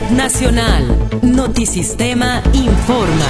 Nacional. Notisistema informa.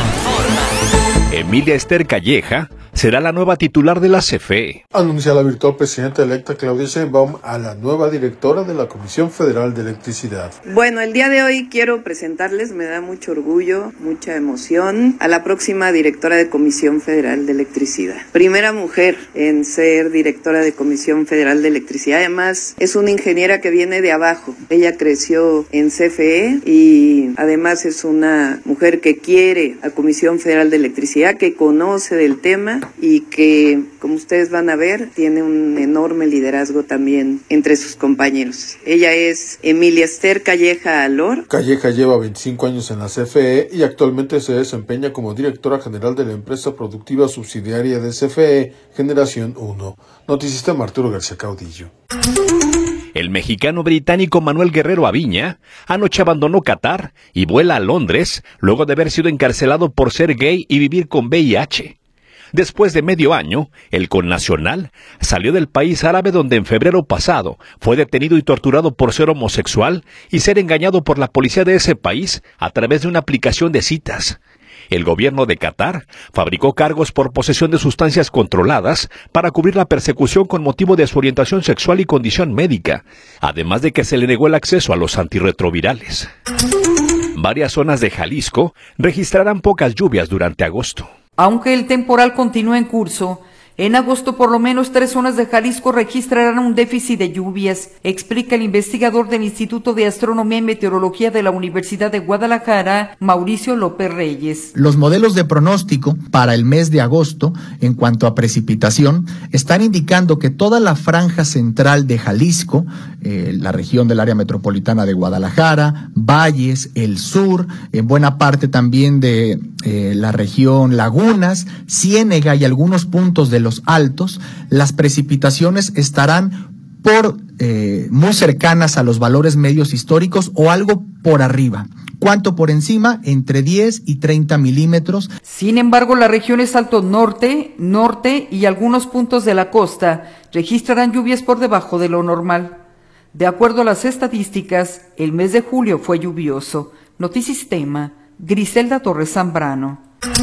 Emilia Esther Calleja será la nueva titular de la CFE. Anuncia la virtual presidenta electa Claudia Sheinbaum a la nueva directora de la Comisión Federal de Electricidad. Bueno, el día de hoy quiero presentarles, me da mucho orgullo, mucha emoción, a la próxima directora de Comisión Federal de Electricidad. Primera mujer en ser directora de Comisión Federal de Electricidad. Además, es una ingeniera que viene de abajo. Ella creció en CFE y además es una mujer que quiere a Comisión Federal de Electricidad, que conoce del tema y que, como ustedes van a ver, tiene un enorme liderazgo también entre sus compañeros. Ella es Emilia Esther Calleja Alor. Calleja lleva 25 años en la CFE y actualmente se desempeña como directora general de la empresa productiva subsidiaria de CFE, Generación 1. Notisistema Arturo García Caudillo. El mexicano británico Manuel Guerrero Aviña anoche abandonó Qatar y vuela a Londres luego de haber sido encarcelado por ser gay y vivir con VIH. Después de medio año, el connacional salió del país árabe donde en febrero pasado fue detenido y torturado por ser homosexual y ser engañado por la policía de ese país a través de una aplicación de citas. El gobierno de Qatar fabricó cargos por posesión de sustancias controladas para cubrir la persecución con motivo de su orientación sexual y condición médica, además de que se le negó el acceso a los antirretrovirales. Varias zonas de Jalisco registrarán pocas lluvias durante agosto. Aunque el temporal continúa en curso, en agosto por lo menos 3 zonas de Jalisco registrarán un déficit de lluvias, explica el investigador del Instituto de Astronomía y Meteorología de la Universidad de Guadalajara, Mauricio López Reyes. Los modelos de pronóstico para el mes de agosto, en cuanto a precipitación, están indicando que toda la franja central de Jalisco, la región del área metropolitana de Guadalajara, Valles, el sur, en buena parte también de la región Lagunas, Ciénega y algunos puntos de los altos, las precipitaciones estarán muy cercanas a los valores medios históricos o algo por arriba. ¿Cuánto por encima? Entre 10 y 30 milímetros. Sin embargo, las regiones alto norte y algunos puntos de la costa registrarán lluvias por debajo de lo normal. De acuerdo a las estadísticas, el mes de julio fue lluvioso. Notisistema, Griselda Torres Zambrano.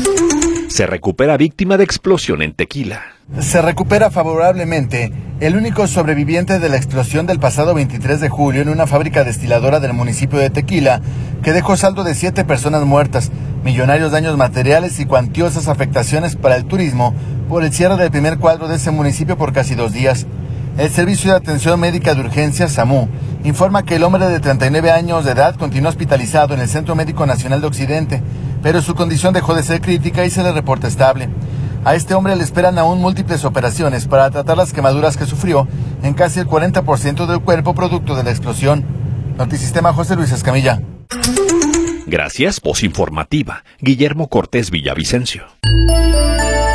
Se recupera víctima de explosión en Tequila. Se recupera favorablemente el único sobreviviente de la explosión del pasado 23 de julio en una fábrica destiladora del municipio de Tequila, que dejó saldo de 7 personas muertas, millonarios daños materiales y cuantiosas afectaciones para el turismo por el cierre del primer cuadro de ese municipio por casi 2 días. El Servicio de Atención Médica de Urgencias, SAMU, informa que el hombre de 39 años de edad continúa hospitalizado en el Centro Médico Nacional de Occidente, pero su condición dejó de ser crítica y se le reporta estable. A este hombre le esperan aún múltiples operaciones para tratar las quemaduras que sufrió en casi el 40% del cuerpo producto de la explosión. Notisistema, José Luis Escamilla. Gracias, voz informativa, Guillermo Cortés Villavicencio.